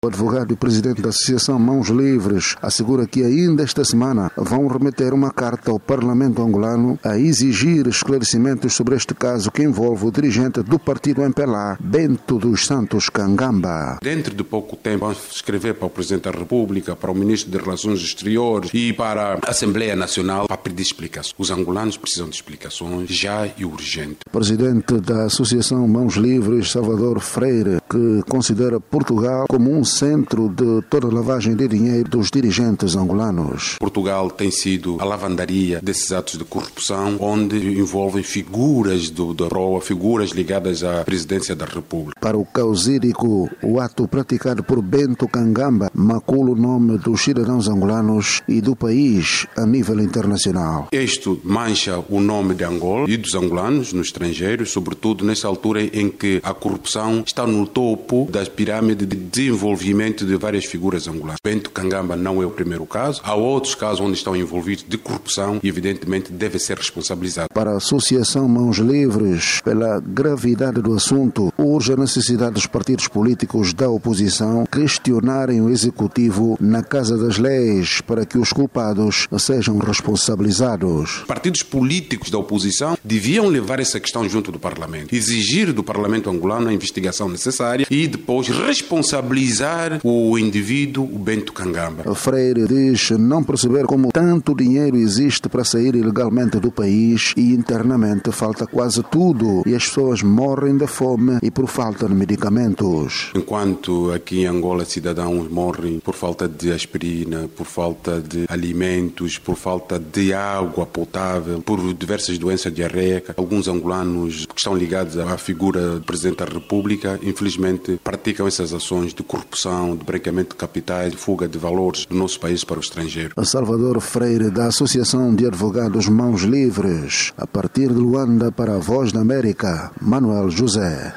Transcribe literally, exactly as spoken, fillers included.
O advogado e presidente da Associação Mãos Livres assegura que ainda esta semana vão remeter uma carta ao Parlamento angolano a exigir esclarecimentos sobre este caso que envolve o dirigente do partido M P L A, Bento dos Santos Kangamba. Dentro de pouco tempo vamos escrever para o Presidente da República, para o Ministro de Relações Exteriores e para a Assembleia Nacional para pedir explicações. Os angolanos precisam de explicações já e urgente. O presidente da Associação Mãos Livres, Salvador Freire, que considera Portugal como um centro de toda a lavagem de dinheiro dos dirigentes angolanos. Portugal tem sido a lavandaria desses atos de corrupção, onde envolvem figuras do, da proa, figuras ligadas à presidência da República. Para o causídico, o ato praticado por Bento Kangamba macula o nome dos cidadãos angolanos e do país a nível internacional. Isto mancha o nome de Angola e dos angolanos no estrangeiro, sobretudo nessa altura em que a corrupção está no topo das pirâmides de desenvolvimento de várias figuras angolanas. Bento Kangamba não é o primeiro caso. Há outros casos onde estão envolvidos de corrupção e, evidentemente, deve ser responsabilizado. Para a Associação Mãos Livres, pela gravidade do assunto, urge a necessidade dos partidos políticos da oposição questionarem o Executivo na Casa das Leis para que os culpados sejam responsabilizados. Partidos políticos da oposição deviam levar essa questão junto do Parlamento, exigir do Parlamento angolano a investigação necessária e depois responsabilizar o indivíduo, o Bento Kangamba. Freire diz não perceber como tanto dinheiro existe para sair ilegalmente do país e internamente falta quase tudo e as pessoas morrem de fome e por falta de medicamentos. Enquanto aqui em Angola cidadãos morrem por falta de aspirina, por falta de alimentos, por falta de água potável, por diversas doenças diarreicas, alguns angolanos que estão ligados à figura do Presidente da República, infelizmente praticam essas ações de corrupção, de branqueamento de capitais, de fuga de valores do nosso país para o estrangeiro. Salvador Freire, da Associação de Advogados Mãos Livres, a partir de Luanda para a Voz da América, Manuel José.